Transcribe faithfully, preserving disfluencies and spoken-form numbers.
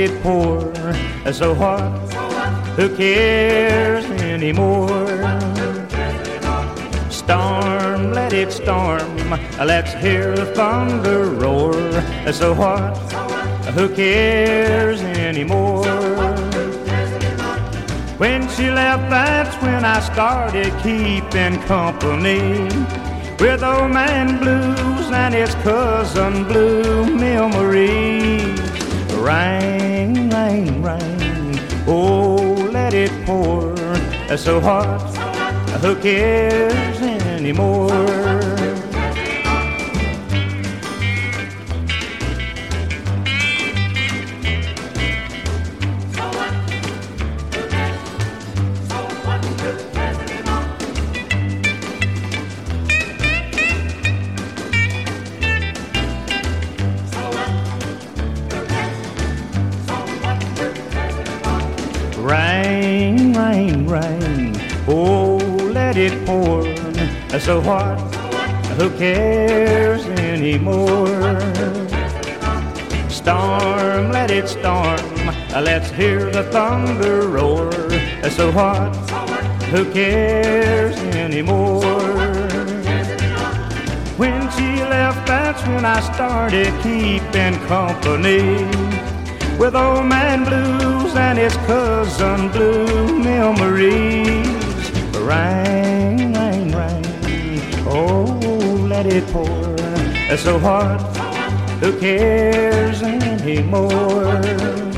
it pour. So what? Who cares anymore? Storm, let it storm. Let's hear the thunder roar. So what? Who cares anymore? When she left, that's when I started keeping company with old man Blues and his cousin Blue memories. Rain, rain, rain, oh, let it pour. So what? Who cares anymore? Rain, rain, rain, oh, let it pour. So what? Who cares anymore? Storm, let it storm. Let's hear the thunder roar. So what? Who cares anymore? When she left, that's when I started keeping company with old man Blues and his cousin Blue memories. Rain, rain, rain, oh, let it pour. So what? Who cares anymore?